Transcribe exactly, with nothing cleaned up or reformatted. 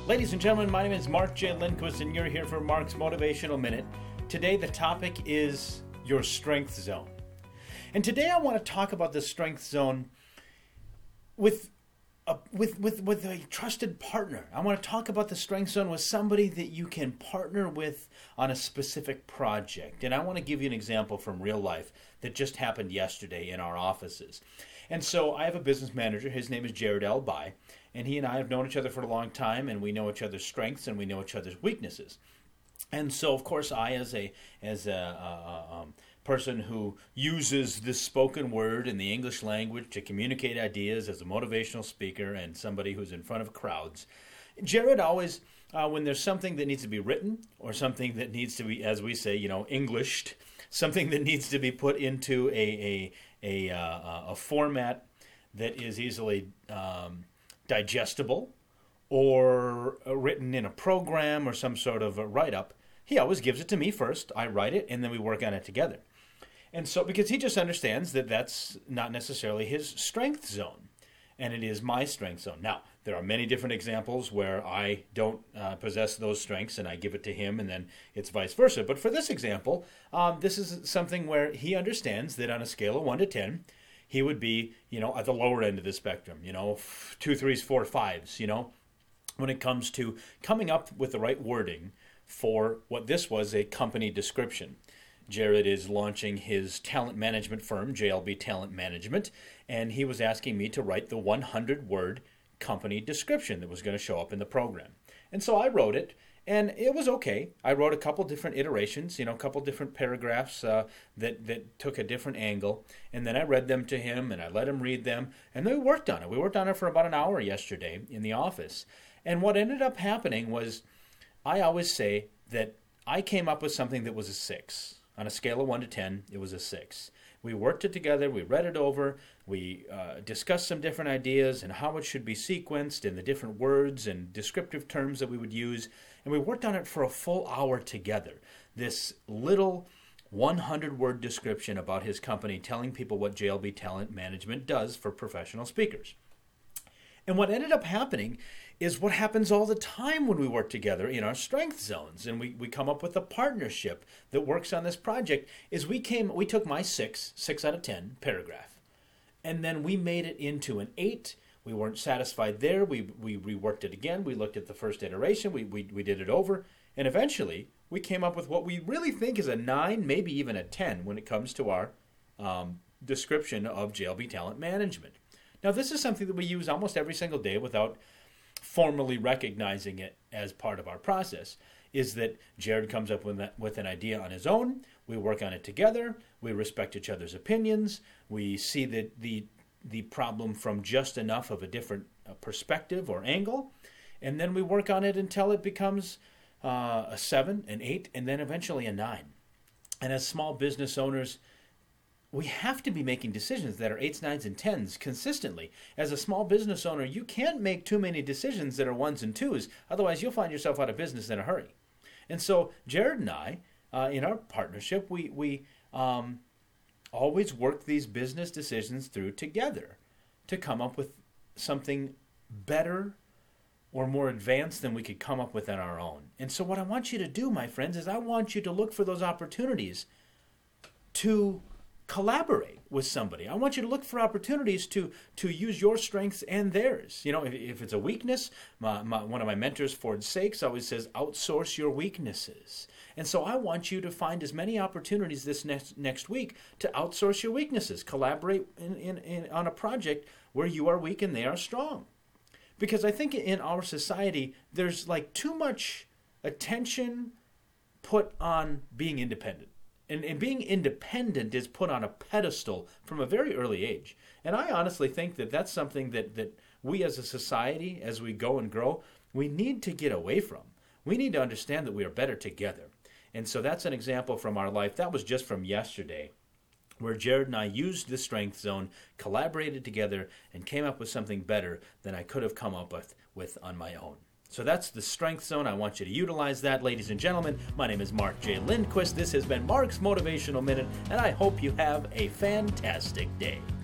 Ladies and gentlemen, my name is Mark J. Lindquist, and you're here for Mark's Motivational Minute. Today, the topic is your strength zone. And today, I want to talk about the strength zone with a, with, with, with a trusted partner. I want to talk about the strength zone with somebody that you can partner with on a specific project. And I want to give you an example from real life that just happened yesterday in our offices. And so I have a business manager. His name is Jared L. Bai. And he and I have known each other for a long time, and we know each other's strengths and we know each other's weaknesses. And so, of course, I, as a as a, a, a um, person who uses this spoken word in the English language to communicate ideas as a motivational speaker and somebody who's in front of crowds, Jared always, uh, when there's something that needs to be written or something that needs to be, as we say, you know, Englished, something that needs to be put into a a a, uh, a format that is easily um, digestible or written in a program or some sort of a write-up, he always gives it to me first. I write it, and then we work on it together. And so, because he just understands that that's not necessarily his strength zone, and it is my strength zone. Now, there are many different examples where I don't uh, possess those strengths, and I give it to him, and then it's vice versa. But for this example, um, this is something where he understands that on a scale of one to ten, he would be, you know, at the lower end of the spectrum, you know, two threes, four fives, you know, when it comes to coming up with the right wording for what this was a company description. Jared is launching his talent management firm, J L B Talent Management, and he was asking me to write the one hundred word company description that was going to show up in the program. And so I wrote it. And it was okay. I wrote a couple different iterations, you know, a couple different paragraphs uh, that, that took a different angle. And then I read them to him, and I let him read them. And then we worked on it. We worked on it for about an hour yesterday in the office. And what ended up happening was, I always say that I came up with something that was a six. On a scale of one to ten, it was a six. We worked it together. We read it over. We uh, discussed some different ideas and how it should be sequenced and the different words and descriptive terms that we would use. And we worked on it for a full hour together. This little one hundred word description about his company telling people what J L B Talent Management does for professional speakers. And what ended up happening is what happens all the time when we work together in our strength zones and we, we come up with a partnership that works on this project is we came we took my six, six out of ten paragraph, and then we made it into an eight. We weren't satisfied there. We we reworked it again. We looked at the first iteration. We, we we did it over. And eventually, we came up with what we really think is a nine, maybe even a ten when it comes to our um, description of J L B Talent Management. Now, this is something that we use almost every single day without formally recognizing it as part of our process, is that Jared comes up with, that, with an idea on his own. We work on it together. We respect each other's opinions. We see that the the problem from just enough of a different uh, perspective or angle, and then we work on it until it becomes uh, a seven, an eight, and then eventually a nine. And as small business owners, we have to be making decisions that are eights, nines, and tens consistently. As a small business owner, you can't make too many decisions that are ones and twos. Otherwise, you'll find yourself out of business in a hurry. And so Jared and I, uh, in our partnership, we we um, always work these business decisions through together to come up with something better or more advanced than we could come up with on our own. And so what I want you to do, my friends, is I want you to look for those opportunities to collaborate with somebody. I want you to look for opportunities to to use your strengths and theirs. You know, if, if it's a weakness, my, my, one of my mentors, Ford Sakes, always says, outsource your weaknesses. And so I want you to find as many opportunities this next next week to outsource your weaknesses. Collaborate in, in, in, on a project where you are weak and they are strong. Because I think in our society, there's like too much attention put on being independent. And, and being independent is put on a pedestal from a very early age. And I honestly think that that's something that, that we as a society, as we go and grow, we need to get away from. We need to understand that we are better together. And so that's an example from our life. That was just from yesterday, where Jared and I used the strength zone, collaborated together, and came up with something better than I could have come up with, with on my own. So that's the strength zone. I want you to utilize that, ladies and gentlemen. My name is Mark J. Lindquist. This has been Mark's Motivational Minute, and I hope you have a fantastic day.